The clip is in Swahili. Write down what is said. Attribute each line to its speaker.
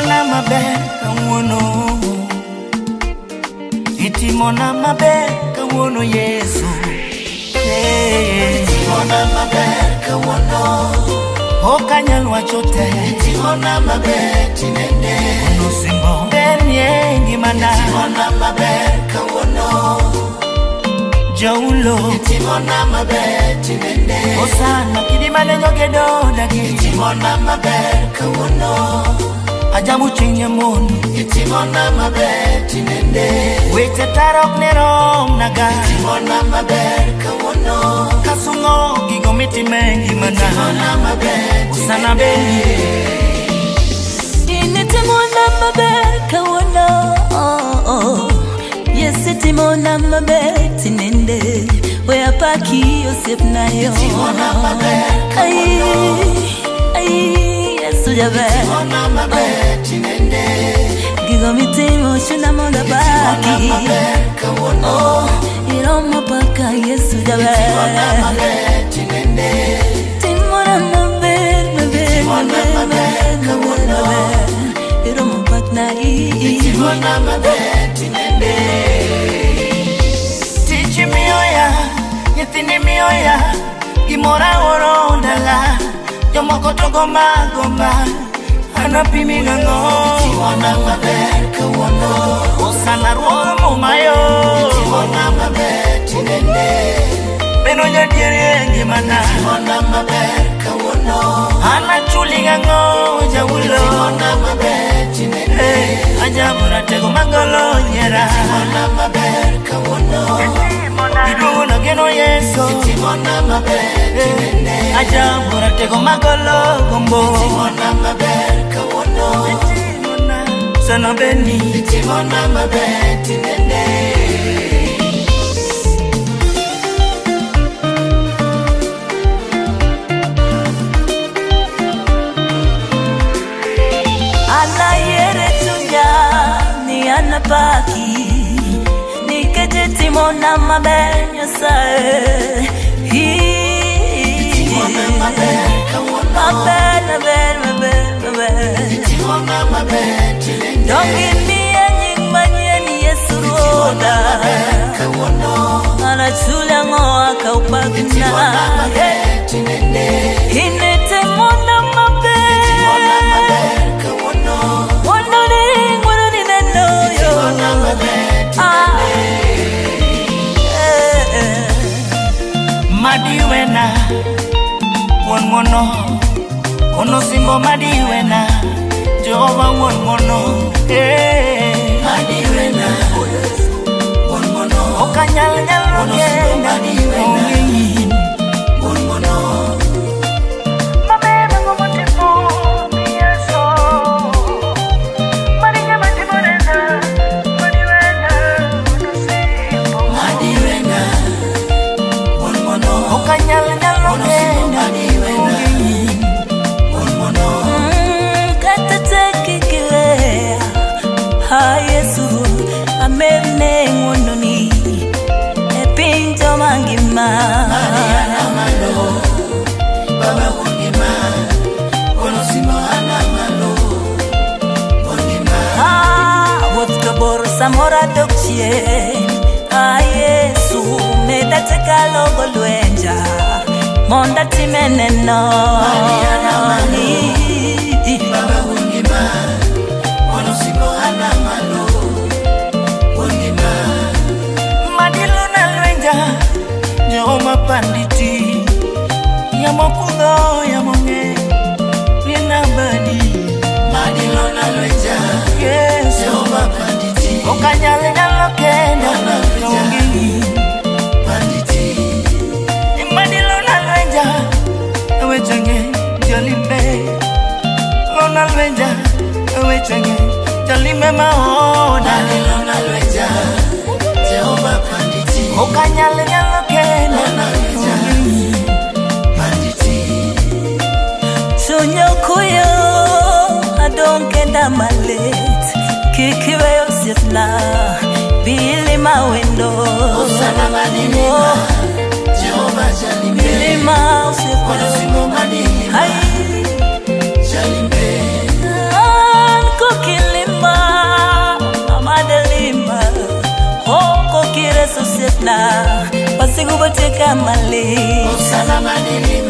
Speaker 1: Itimona maber kawuono, itimona maber kawuono Yesu. Itimona maber kawuono, okanyal wacho te. Itimona maber tinende, ono simo benye ngimana. Itimona maber kawuono, Jaulo. Itimona maber tinende, osana kidimane nyogedo dagi. Itimona maber kawuono, ajamu chinye mono. Itimona maber tinende, wete tarok nerom naga. Itimona maber kawuono, kasungo gigo mitime ngimana. Itimona maber usana beni.
Speaker 2: Itimona maber kawuono, yes itimona maber tinende, we apaki osepna yo.
Speaker 1: Itimona maber kawuono,
Speaker 2: Yesu jaber.
Speaker 1: Itimona maber tinende,
Speaker 2: gigo mitimo shuna moda baki.
Speaker 1: Itimona maber kawuono,
Speaker 2: iromo paka Yesu jaber.
Speaker 1: Itimona maber tinende,
Speaker 2: Itimona maber
Speaker 1: Itimona maber kawuono,
Speaker 2: iromo pakna
Speaker 1: Itimona maber tinende. Tichi mioya, nyithini mioya, gimora oro ndala, jomoko to goma goma, anapimi ng'ang'o. Itimona maber kawuono, osana ruomo mayo. Itimona maber tinende, beno nyadiere ngimana. Itimona maber kawuono, anachuli ng'ang'o Jaulo. Itimona maber tinende, ajabu ratego magolo nyera. Itimona maber kawuono, iduono geno Yesu. Itimona maber tinende, ajabu ratego magolo gombo. Itimona maber kawuono, sana beni. Itimona maber tinende.
Speaker 2: Anapaki nikeje timona maber Nyasaye.
Speaker 1: Itimona maber kawuono,
Speaker 2: maber.
Speaker 1: Itimona maber tinende,
Speaker 2: Dongi miya nying manyien Yesu ruoda.
Speaker 1: Itimona maber kawuono,
Speaker 2: Anachula ngoa kaupakna.
Speaker 1: Itimona maber tinende,
Speaker 2: Itimona maber.
Speaker 1: Itimona maber kawuono,
Speaker 2: Wono ni neno yo.
Speaker 1: Itimona maber tinende. Madiwena, won mono, ono simbo madiwena, Jehova won mono. Madiwena, won mono, okanyal nyalo kenda. Madiwena, won mono. Mabeba como tipo Yesu, Maria matimonena, Madiwena, ono simbo. Madiwena, won mono, okanyal nyalo kenda. Madiwena, won mono.
Speaker 2: Katateki kiwea ha Yesu amerne ngononi epinjo mangima.
Speaker 1: Mariana malo, Baba wongima, ono simo ana malo, wongima.
Speaker 2: Wotka bor samora dokchie Yesu medateka logo lwenja monda timeneno.
Speaker 1: Mariana malo, Baba wongima, ono simo ana malo, wongima. Madiluna lwenja, Jehova panditi, yamokugo yamonge, rinabadi. Madiluna lwenja, Yesu, Jehova panditi, okanyale nyalo kenda. Yongi panditi, Madiluna lwenja, awechenge jalimbe. Lona lwenja, awechenge jalimbe maona. Madiluna lwenja, Jehova panditi, okanyale nyalo kenda. Panditi,
Speaker 2: Sunyo kuyo adonkenda malet kikiwe yosifna bili mawendo.
Speaker 1: osana manilima, Jehova jalimbe.
Speaker 2: Bilima usifna
Speaker 1: Ono simo manilima,
Speaker 2: hai
Speaker 1: jalimbe.
Speaker 2: Anko popote kama leo.
Speaker 1: Usalama nili